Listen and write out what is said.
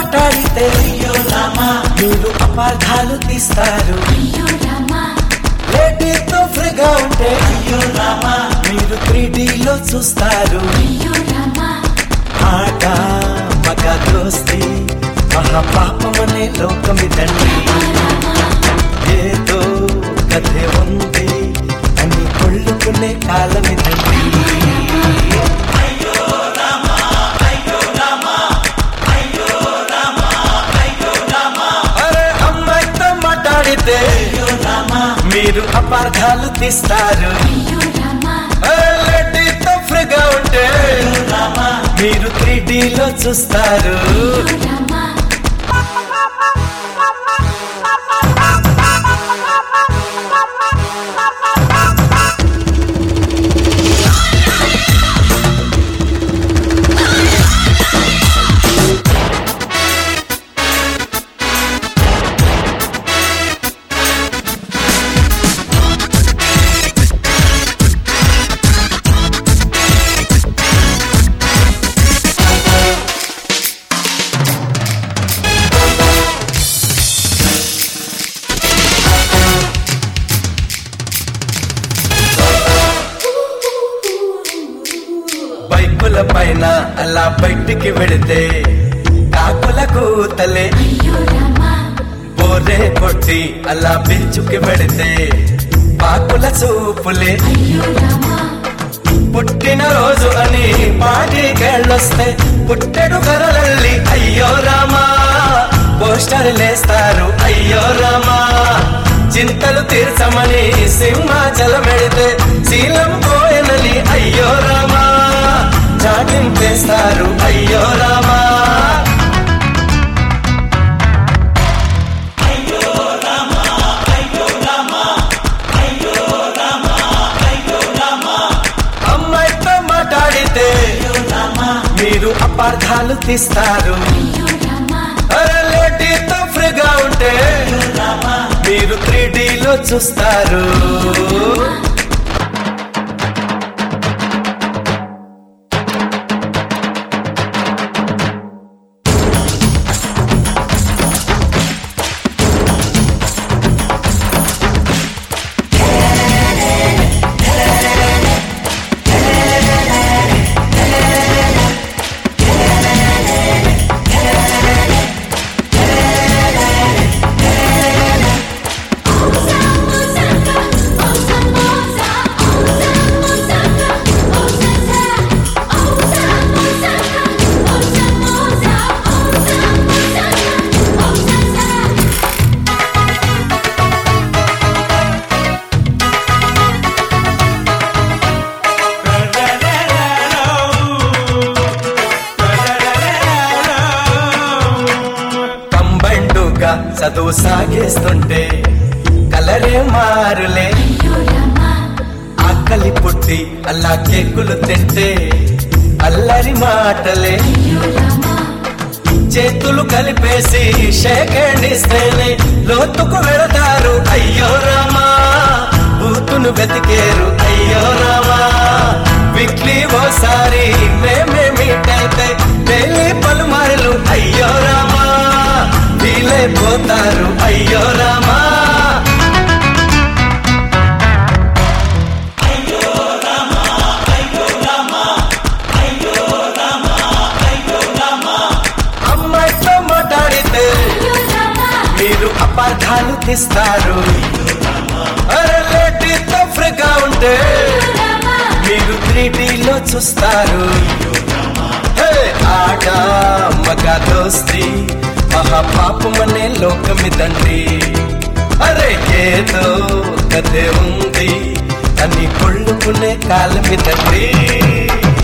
మాట్లాడితే అయ్యో రామా మీరు అపార్థాలు తీస్తారు. అయ్యో రామా లేడీతో ఫ్రీగా ఉంటే అయ్యో రామా మీరు 3Dలో చూస్తారు. అయ్యో రామా ఆట మగ దోస్తి మహాపాపమనే లోకమిదండి. ఏదో కథే ఉంది అని కొళ్ళుకునే కాలమిదండి. అరే అమ్మాయితో మాట్లాడితే మీరు అపార్థాలు తీస్తారు. లేడీతో ఫ్రీగా ఉంటే మీరు 3Dలో చూస్తారు. బైకుల పైన అలా బయటికి వెళితే కాకుల కూతలే బోరే కొట్టి అలా బీచుకి వెళితే పాకుల చూపులే. పుట్టిన రోజు అని పాటికెళ్ళొస్తే పుట్టెడు గరలల్లి అయ్యో రామా పోస్టర్లేస్తారు. అయ్యో రామా చింతలు తీర్చమని సింహాచలం వెళితే శీలం పోయనని అయ్యో రామా చాటింపేస్తారు. అయ్యో రామా అమ్మాయితో మాట్లాడితే మీరు అపార్థాలు తీస్తారు. లేడీతో ఫ్రీగా ఉంటే మీరు 3Dలో చూస్తారు. చదువు సాగేస్తుంటే కలరే మారులే. ఆకలి పుట్టి అల్లా కేకులు తింటే అల్లరి మాటలే. చేతులు కలిపేసి షేకేణిస్తేనే లోతుకు వెళతారు. అయ్యో రామా బూతును వెతికేరు. అయ్యో రామా వీక్లీ ఓసారి మేమే మీట్ అయితే డైలీ పలుమార్లు అయ్యో రామా పోతారు. అయ్యో రామా అమ్మాయితో మాట్లాడితే మీరు అపార్థాలు తీస్తారు. లేడీతో ఫ్రీగా ఉంటే మీరు 3Dలో చూస్తారు. ఆట మగ దోస్తి మహాపాపమనే లోకమిదండి. అరే ఏదో కథే ఉంది అని కొళ్ళుకునే కాలమిదండి.